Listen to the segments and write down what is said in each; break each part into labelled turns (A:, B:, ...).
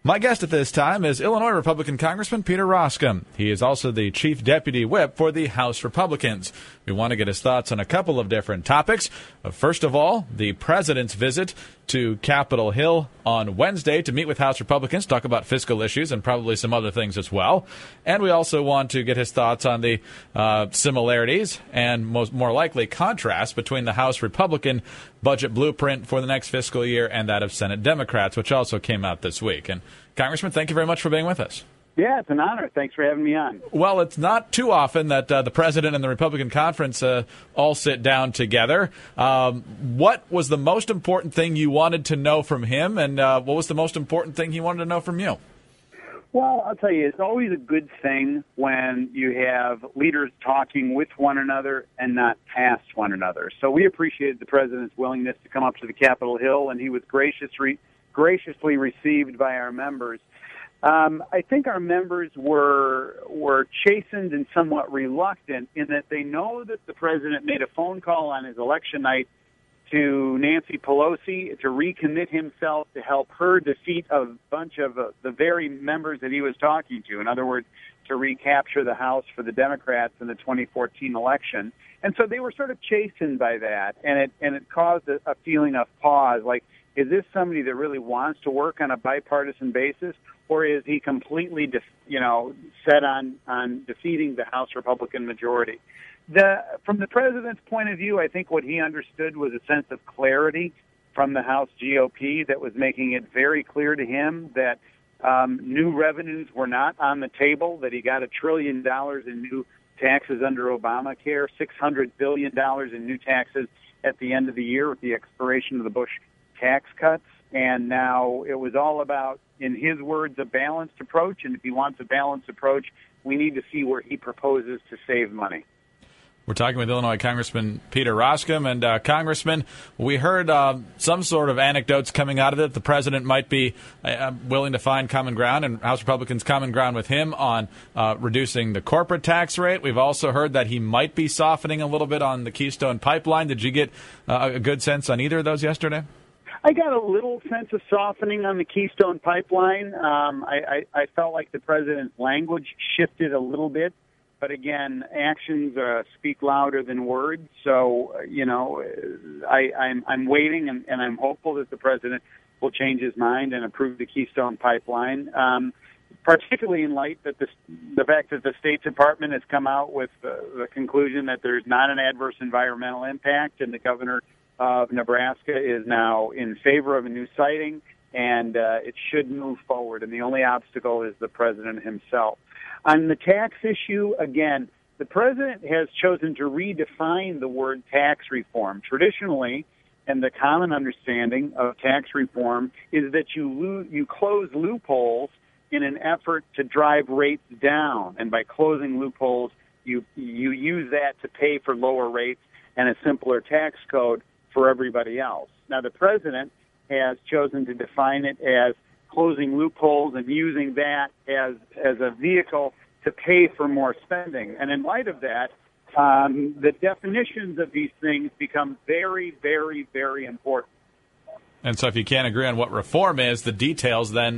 A: My guest at this time is Illinois Republican Congressman Peter Roskam. He is also the Chief Deputy Whip for the House Republicans. We want to get his thoughts on a couple of different topics. First of all, the president's visit to Capitol Hill on Wednesday to meet with House Republicans, talk about fiscal issues and probably some other things as well. And we also want to get his thoughts on the similarities and more likely contrast between the House Republican budget blueprint for the next fiscal year and that of Senate Democrats, which also came out this week. And Congressman, thank you very much for being with us.
B: Yeah, it's an honor. Thanks for having me on.
A: Well, it's not too often that the president and the Republican conference all sit down together. What was the most important thing you wanted to know from him, and what was the most important thing he wanted to know from you?
B: Well, I'll tell you, it's always a good thing when you have leaders talking with one another and not past one another. So we appreciated the president's willingness to come up to the Capitol Hill, and he was graciously received by our members. I think our members were chastened and somewhat reluctant in that they know that the president made a phone call on his election night to Nancy Pelosi to recommit himself to help her defeat a bunch of the very members that he was talking to. In other words, to recapture the House for the Democrats in the 2014 election. And so they were sort of chastened by that, and it caused a feeling of pause, like, is this somebody that really wants to work on a bipartisan basis, or is he completely, set on defeating the House Republican majority? From the president's point of view, I think what he understood was a sense of clarity from the House GOP that was making it very clear to him that new revenues were not on the table, that he got $1 trillion in new taxes under Obamacare, $600 billion in new taxes at the end of the year with the expiration of the Bush tax cuts. And now it was all about, in his words, a balanced approach. And if he wants a balanced approach, we need to see where he proposes to save money.
A: We're talking with Illinois Congressman Peter Roskam. And, Congressman, we heard some sort of anecdotes coming out of it. The president might be willing to find common ground, and House Republicans common ground with him on reducing the corporate tax rate. We've also heard that he might be softening a little bit on the Keystone Pipeline. Did you get a good sense on either of those yesterday?
B: I got a little sense of softening on the Keystone Pipeline. I felt like the president's language shifted a little bit. But again, actions speak louder than words. So, I'm waiting, and I'm hopeful that the president will change his mind and approve the Keystone Pipeline, particularly in light that the fact that the State Department has come out with the conclusion that there's not an adverse environmental impact, and the governor of Nebraska is now in favor of a new siting, and it should move forward. And the only obstacle is the president himself. On the tax issue, again, the president has chosen to redefine the word tax reform. Traditionally, and the common understanding of tax reform is that you close loopholes in an effort to drive rates down. And by closing loopholes, you use that to pay for lower rates and a simpler tax code for everybody else. Now, the president has chosen to define it as closing loopholes and using that as a vehicle to pay for more spending. And in light of that, the definitions of these things become very, very, very important.
A: And so if you can't agree on what reform is, the details then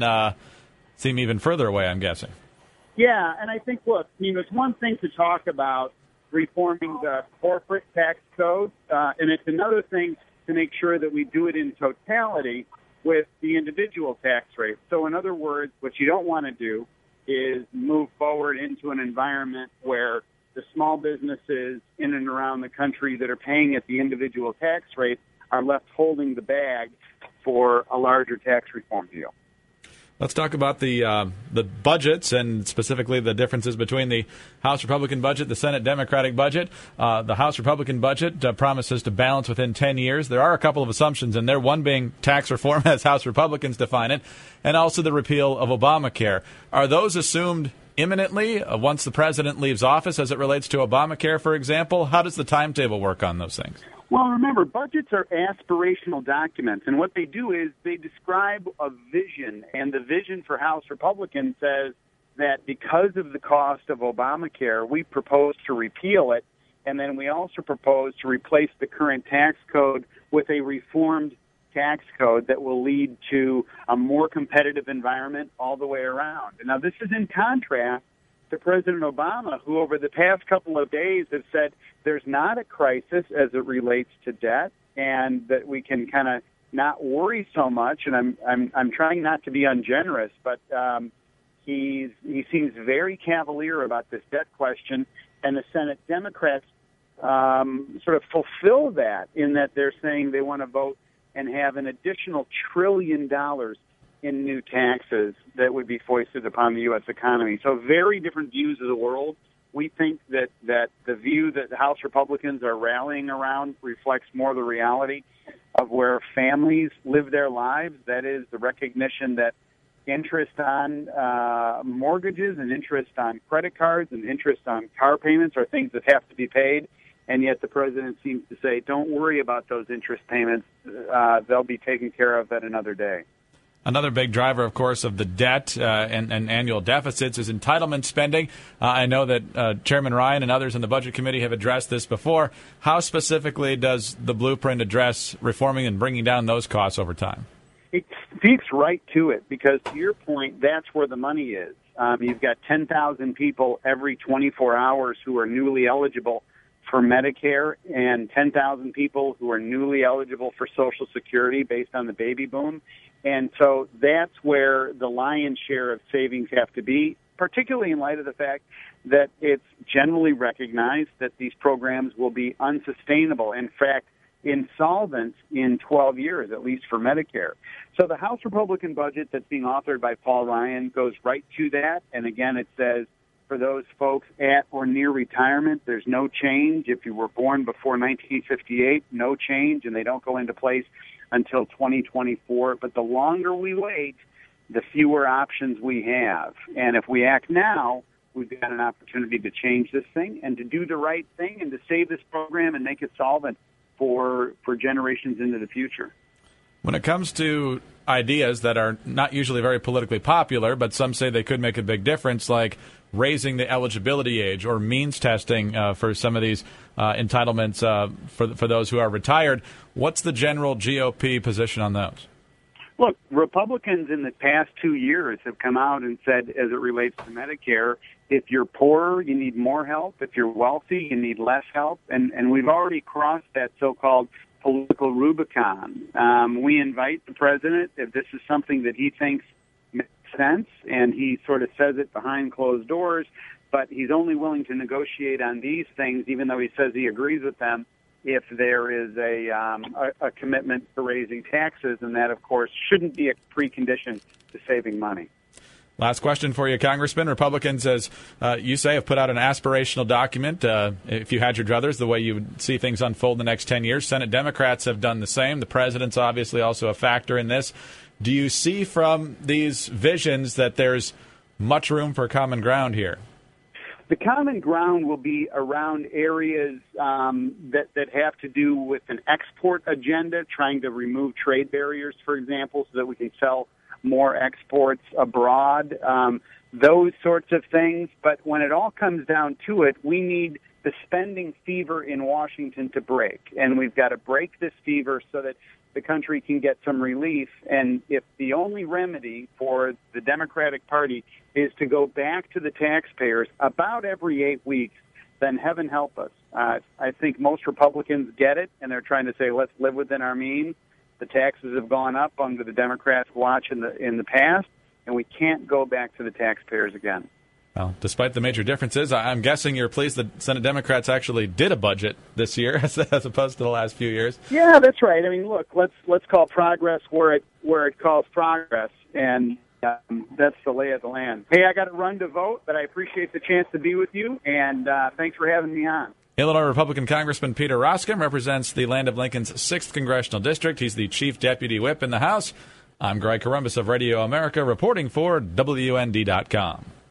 A: seem even further away, I'm guessing.
B: Yeah, and I think, look, it's one thing to talk about reforming the corporate tax code, and it's another thing to make sure that we do it in totality with the individual tax rate. So in other words, what you don't want to do is move forward into an environment where the small businesses in and around the country that are paying at the individual tax rate are left holding the bag for a larger tax reform deal.
A: Let's talk about the budgets, and specifically the differences between the House Republican budget, the Senate Democratic budget. The House Republican budget promises to balance within 10 years. There are a couple of assumptions in there, one being tax reform as House Republicans define it, and also the repeal of Obamacare. Are those assumed imminently once the president leaves office as it relates to Obamacare, for example? How does the timetable work on those things?
B: Well, remember, budgets are aspirational documents, and what they do is they describe a vision, and the vision for House Republicans says that because of the cost of Obamacare, we propose to repeal it, and then we also propose to replace the current tax code with a reformed tax code that will lead to a more competitive environment all the way around. Now, this is in contrast to President Obama, who over the past couple of days has said there's not a crisis as it relates to debt, and that we can kind of not worry so much. And I'm trying not to be ungenerous, but he seems very cavalier about this debt question, and the Senate Democrats sort of fulfill that in that they're saying they want to vote and have an additional $1 trillion in new taxes that would be foisted upon the U.S. economy. So very different views of the world. We think that the view that the House Republicans are rallying around reflects more the reality of where families live their lives. That is the recognition that interest on mortgages and interest on credit cards and interest on car payments are things that have to be paid. And yet the president seems to say, don't worry about those interest payments. They'll be taken care of at another day.
A: Another big driver, of course, of the debt and annual deficits is entitlement spending. I know that Chairman Ryan and others in the Budget Committee have addressed this before. How specifically does the blueprint address reforming and bringing down those costs over time?
B: It speaks right to it because, to your point, that's where the money is. You've got 10,000 people every 24 hours who are newly eligible for Medicare and 10,000 people who are newly eligible for Social Security based on the baby boom. And so that's where the lion's share of savings have to be, particularly in light of the fact that it's generally recognized that these programs will be unsustainable. In fact, insolvent in 12 years, at least for Medicare. So the House Republican budget that's being authored by Paul Ryan goes right to that. And again, it says for those folks at or near retirement, there's no change. If you were born before 1958, no change, and they don't go into place until 2024. But the longer we wait, the fewer options we have. And if we act now, we've got an opportunity to change this thing and to do the right thing and to save this program and make it solvent for generations into the future.
A: When it comes to ideas that are not usually very politically popular, but some say they could make a big difference, like raising the eligibility age or means testing for some of these entitlements for those who are retired, what's the general GOP position on those?
B: Look, Republicans in the past 2 years have come out and said, as it relates to Medicare, if you're poorer, you need more help. If you're wealthy, you need less help. And we've already crossed that so-called political Rubicon. We invite the president, if this is something that he thinks makes sense, and he sort of says it behind closed doors, but he's only willing to negotiate on these things, even though he says he agrees with them, if there is a commitment to raising taxes, and that, of course, shouldn't be a precondition to saving money.
A: Last question for you, Congressman. Republicans, as you say, have put out an aspirational document. If you had your druthers, the way you would see things unfold in the next 10 years. Senate Democrats have done the same. The president's obviously also a factor in this. Do you see from these visions that there's much room for common ground here?
B: The common ground will be around areas that have to do with an export agenda, trying to remove trade barriers, for example, so that we can sell more exports abroad, those sorts of things. But when it all comes down to it, we need the spending fever in Washington to break. And we've got to break this fever so that the country can get some relief. And if the only remedy for the Democratic Party is to go back to the taxpayers about every 8 weeks, then heaven help us. I think most Republicans get it, and they're trying to say, let's live within our means. The taxes have gone up under the Democrats' watch in the past, and we can't go back to the taxpayers again.
A: Well, despite the major differences, I'm guessing you're pleased that Senate Democrats actually did a budget this year as opposed to the last few years.
B: Yeah, that's right. I mean, look, let's call progress where it calls progress, and that's the lay of the land. Hey, I got to run to vote, but I appreciate the chance to be with you, and thanks for having me on.
A: Illinois Republican Congressman Peter Roskam represents the Land of Lincoln's 6th Congressional District. He's the Chief Deputy Whip in the House. I'm Greg Corombos of Radio America, reporting for WND.com.